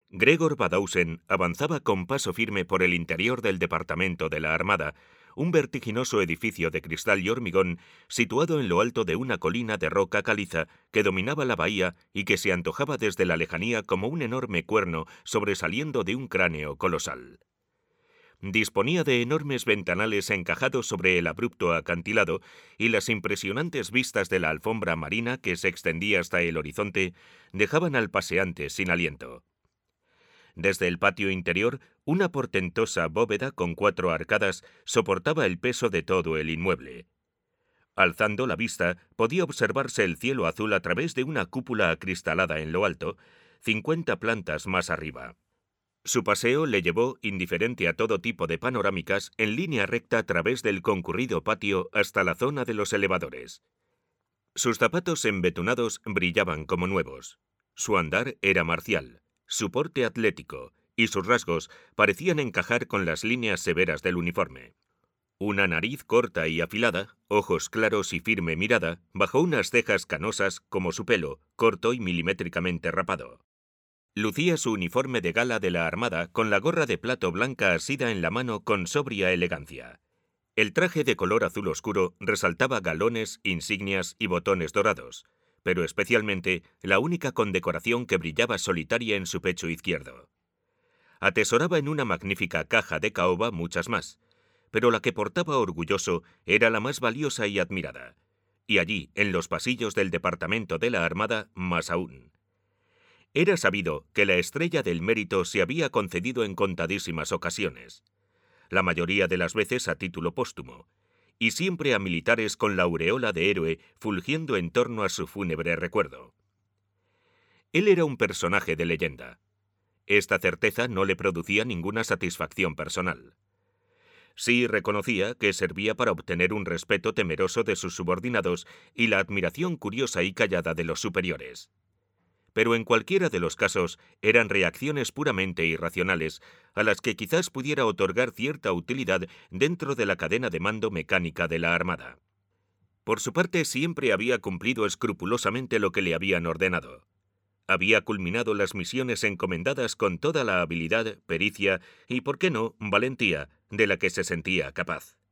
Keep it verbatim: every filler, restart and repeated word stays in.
Gregor Badausen avanzaba con paso firme por el interior del departamento de la Armada, un vertiginoso edificio de cristal y hormigón situado en lo alto de una colina de roca caliza que dominaba la bahía y que se antojaba desde la lejanía como un enorme cuerno sobresaliendo de un cráneo colosal. Disponía de enormes ventanales encajados sobre el abrupto acantilado y las impresionantes vistas de la alfombra marina que se extendía hasta el horizonte dejaban al paseante sin aliento. Desde el patio interior, una portentosa bóveda con cuatro arcadas soportaba el peso de todo el inmueble. Alzando la vista, podía observarse el cielo azul a través de una cúpula acristalada en lo alto, cincuenta plantas más arriba. Su paseo le llevó, indiferente a todo tipo de panorámicas, en línea recta a través del concurrido patio hasta la zona de los elevadores. Sus zapatos embetunados brillaban como nuevos. Su andar era marcial, su porte atlético, y sus rasgos parecían encajar con las líneas severas del uniforme. Una nariz corta y afilada, ojos claros y firme mirada, bajo unas cejas canosas como su pelo, corto y milimétricamente rapado. Lucía su uniforme de gala de la Armada con la gorra de plato blanca asida en la mano con sobria elegancia. El traje de color azul oscuro resaltaba galones, insignias y botones dorados, pero especialmente la única condecoración que brillaba solitaria en su pecho izquierdo. Atesoraba en una magnífica caja de caoba muchas más, pero la que portaba orgulloso era la más valiosa y admirada, y allí, en los pasillos del departamento de la Armada, más aún. Era sabido que la estrella del mérito se había concedido en contadísimas ocasiones, la mayoría de las veces a título póstumo, y siempre a militares con la aureola de héroe fulgiendo en torno a su fúnebre recuerdo. Él era un personaje de leyenda. Esta certeza no le producía ninguna satisfacción personal. Sí reconocía que servía para obtener un respeto temeroso de sus subordinados y la admiración curiosa y callada de los superiores. Pero en cualquiera de los casos eran reacciones puramente irracionales, a las que quizás pudiera otorgar cierta utilidad dentro de la cadena de mando mecánica de la Armada. Por su parte, siempre había cumplido escrupulosamente lo que le habían ordenado. Había culminado las misiones encomendadas con toda la habilidad, pericia y, por qué no, valentía de la que se sentía capaz.